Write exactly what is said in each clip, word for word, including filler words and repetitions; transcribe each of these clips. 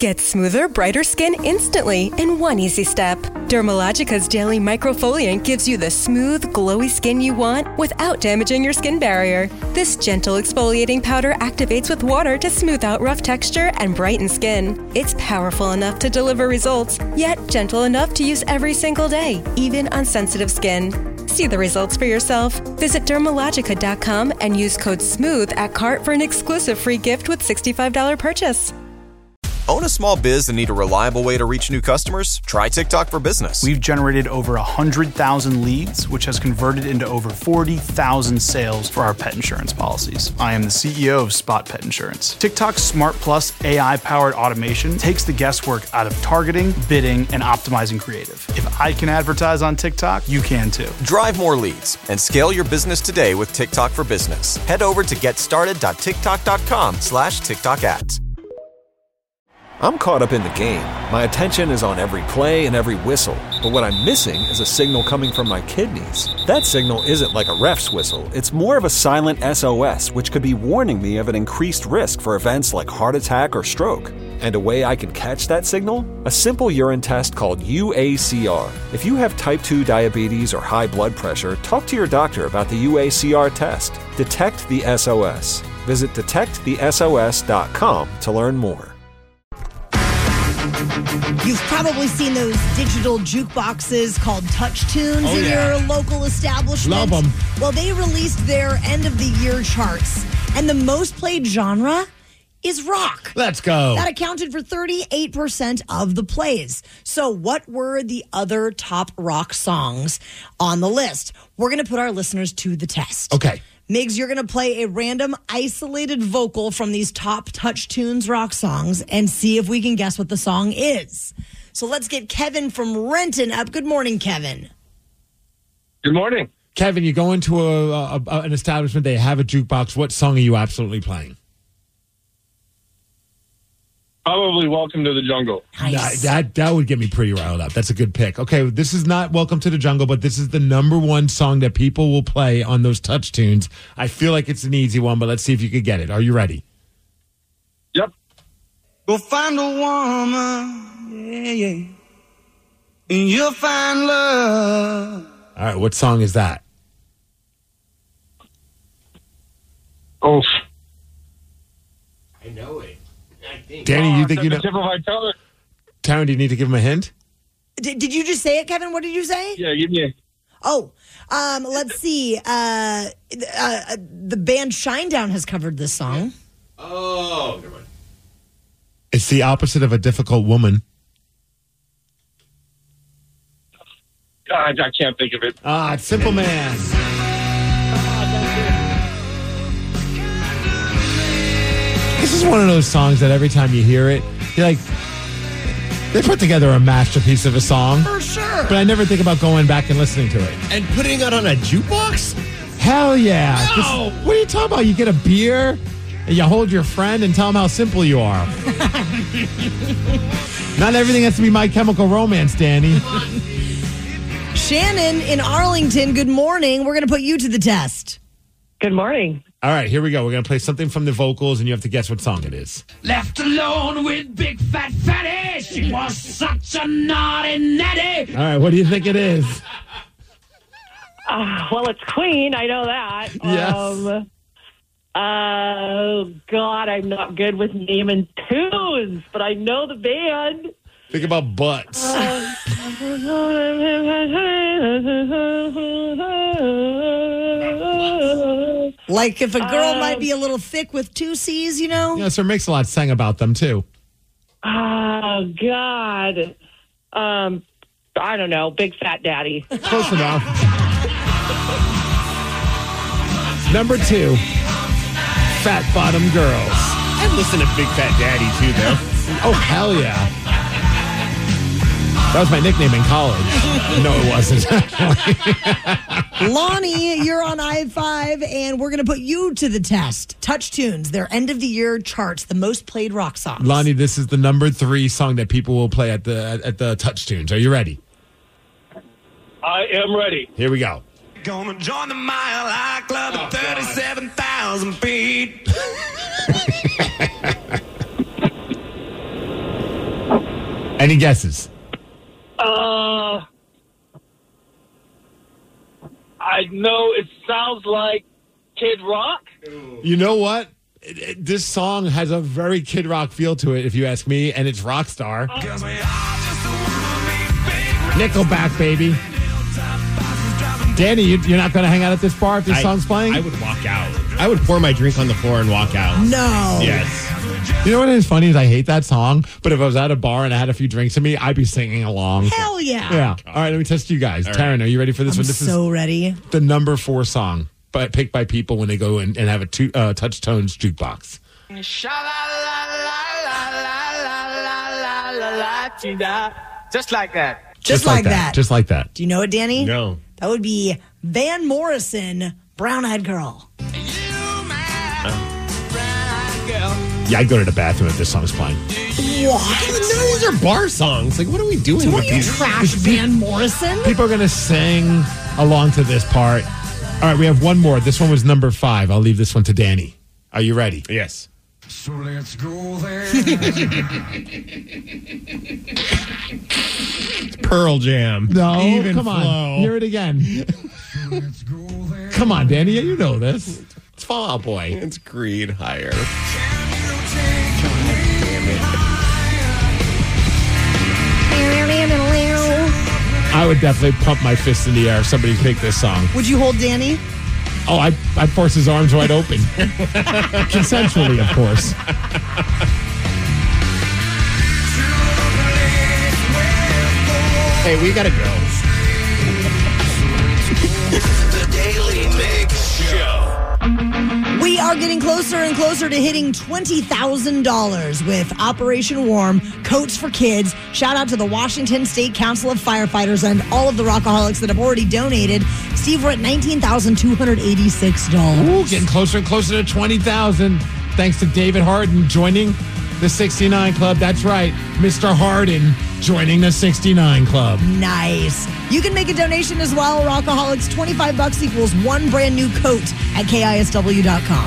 Get smoother, brighter skin instantly in one easy step. Dermalogica's daily microfoliant gives you the smooth, glowy skin you want without damaging your skin barrier. This gentle exfoliating powder activates with water to smooth out rough texture and brighten skin. It's powerful enough to deliver results, yet gentle enough to use every single day, even on sensitive skin. See the results for yourself. Visit Dermalogica dot com and use code SMOOTH at cart for an exclusive free gift with sixty-five dollars purchase. Own a small biz and need a reliable way to reach new customers? Try TikTok for Business. We've generated over one hundred thousand leads, which has converted into over forty thousand sales for our pet insurance policies. I am the C E O of Spot Pet Insurance. TikTok's Smart Plus A I-powered automation takes the guesswork out of targeting, bidding, and optimizing creative. If I can advertise on TikTok, you can too. Drive more leads and scale your business today with TikTok for Business. Head over to getstarted.tiktok.com slash TikTok ads. I'm caught up in the game. My attention is on every play and every whistle. But what I'm missing is a signal coming from my kidneys. That signal isn't like a ref's whistle. It's more of a silent S O S, which could be warning me of an increased risk for events like heart attack or stroke. And a way I can catch that signal? A simple urine test called U A C R. If you have type two diabetes or high blood pressure, talk to your doctor about the U A C R test. Detect the S O S. Visit detect the S O S dot com to learn more. You've probably seen those digital jukeboxes called Touch Tunes oh, in yeah. your local establishment. Love them. Well, they released their end of the year charts, and the most played genre is rock. Let's go. That accounted for thirty-eight percent of the plays. So what were the other top rock songs on the list? We're going to put our listeners to the test. Okay. Migs, you're going to play a random isolated vocal from these top Touch Tunes rock songs and see if we can guess what the song is. So let's get Kevin from Renton up. Good morning, Kevin. Good morning. Kevin, you go into a, a, a an establishment, they have a jukebox. What song are you absolutely playing? Probably Welcome to the Jungle. Nice. That, that that would get me pretty riled up. That's a good pick. Okay, this is not Welcome to the Jungle, but this is the number one song that people will play on those Touch Tunes. I feel like it's an easy one, but let's see if you could get it. Are you ready? Yep. Go find a woman, yeah, yeah, and you'll find love. All right, what song is that? Oh. I know it. Danny, you think you know? Tip of my tongue. Taryn, do you need to give him a hint? Did, did you just say it, Kevin? What did you say? Yeah, give me a... Oh, um, let's see. Uh, uh, the band Shinedown has covered this song. Oh, never mind. It's the opposite of a difficult woman. God, I can't think of it. Ah, it's Simple Man. This is one of those songs that every time you hear it, you're like, they put together a masterpiece of a song. For sure. But I never think about going back and listening to it. And putting it on a jukebox? Hell yeah. No. This- what are you talking about? You get a beer and you hold your friend and tell him how simple you are. Not everything has to be My Chemical Romance, Danny. Shannon in Arlington, good morning. We're going to put you to the test. Good morning. All right, here we go. We're going to play something from the vocals, and you have to guess what song it is. Left alone with big fat fatty. She was such a naughty natty. All right, what do you think it is? Uh, well, it's Queen. I know that. Yes. Um, uh, God, I'm not good with naming tunes, but I know the band. Think about butts. Uh, Like if a girl Um, might be a little thick with two C's, you know? Yeah, Sir Mix-a-Lot sang about them, too. Oh, God. Um, I don't know. Big Fat Daddy. Close enough. Number two, Fat Bottom Girls. I listen to Big Fat Daddy, too, though. Oh, hell yeah. That was my nickname in college. No, it wasn't. Lonnie, you're on I five, and we're going to put you to the test. Touch Tunes, their end of the year charts, the most played rock songs. Lonnie, this is the number three song that people will play at the at the Touch Tunes. Are you ready? I am ready. Here we go. Gonna join the Mile High Club at thirty-seven thousand feet. Any guesses? Uh, I know it sounds like Kid Rock. You know what? It- it- this song has a very Kid Rock feel to it, if you ask me, and it's Rockstar. Nickelback, baby. Danny, you, you're not going to hang out at this bar if this I- song's playing? I would walk out. I would pour my drink on the floor and walk out. No. Yes. You know what is funny is I hate that song, but if I was at a bar and I had a few drinks in me, I'd be singing along. Hell yeah. Yeah. All right, let me test you guys. All Taryn, right. are you ready for this I'm one? This so ready. is the number four song, but picked by people when they go in and have a two, uh, Touch Tones jukebox. Just like that. Just, like, that. Just like that. Do you know it, Danny? No. That would be Van Morrison, Brown Eyed Girl. Yeah, I'd go to the bathroom if this song's playing. What? None of these are bar songs. Like, what are we doing Don't with you these? trash Van Morrison? People are going to sing along to this part. All right, we have one more. This one was number five. I'll leave this one to Danny. Are you ready? Yes. So let's go there. Pearl Jam. No, Even come on. flow. Hear it again. Let's go there. Come on, Danny. You know this. It's Fall Out Boy. It's Creed higher. I would definitely pump my fist in the air if somebody picked this song. Would you hold Danny? Oh, I'd, I'd force his arms wide open. Consensually, of course. Hey, we gotta go. The Daily Mix Show. We are getting closer and closer to hitting twenty thousand dollars with Operation Warm, Coats for Kids. Shout out to the Washington State Council of Firefighters and all of the Rockaholics that have already donated. Steve, we're at nineteen thousand two hundred eighty-six dollars. Ooh, getting closer and closer to twenty thousand. Thanks to David Harden joining the sixty-nine Club. That's right, Mister Harden joining the sixty-nine Club. Nice. You can make a donation as well. Rockaholics, twenty-five bucks equals one brand new coat at K I S W dot com.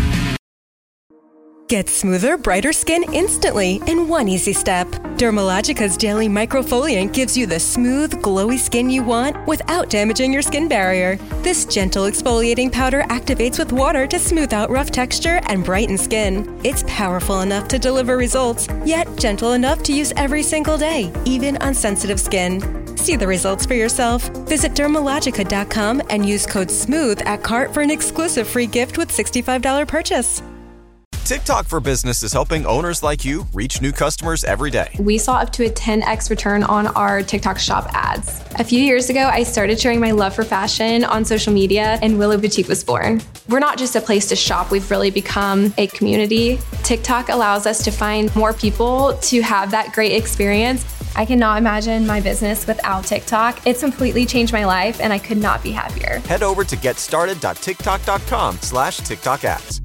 Get smoother, brighter skin instantly in one easy step. Dermalogica's Daily Microfoliant gives you the smooth, glowy skin you want without damaging your skin barrier. This gentle exfoliating powder activates with water to smooth out rough texture and brighten skin. It's powerful enough to deliver results, yet gentle enough to use every single day, even on sensitive skin. See the results for yourself. Visit Dermalogica dot com and use code SMOOTH at cart for an exclusive free gift with sixty-five dollars purchase. TikTok for Business is helping owners like you reach new customers every day. We saw up to a ten x return on our TikTok shop ads. A few years ago, I started sharing my love for fashion on social media, and Willow Boutique was born. We're not just a place to shop, we've really become a community. TikTok allows us to find more people to have that great experience. I cannot imagine my business without TikTok. It's completely changed my life, and I could not be happier. Head over to getstarted dot tiktok dot com slash TikTok ads.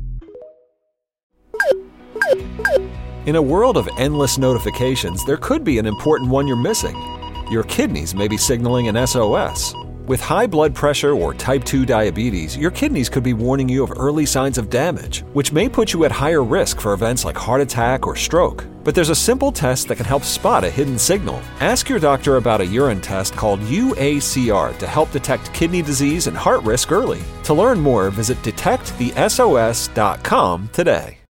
In a world of endless notifications, there could be an important one you're missing. Your kidneys may be signaling an S O S. With high blood pressure or type two diabetes, your kidneys could be warning you of early signs of damage, which may put you at higher risk for events like heart attack or stroke. But there's a simple test that can help spot a hidden signal. Ask your doctor about a urine test called U A C R to help detect kidney disease and heart risk early. To learn more, visit detect the S O S dot com today.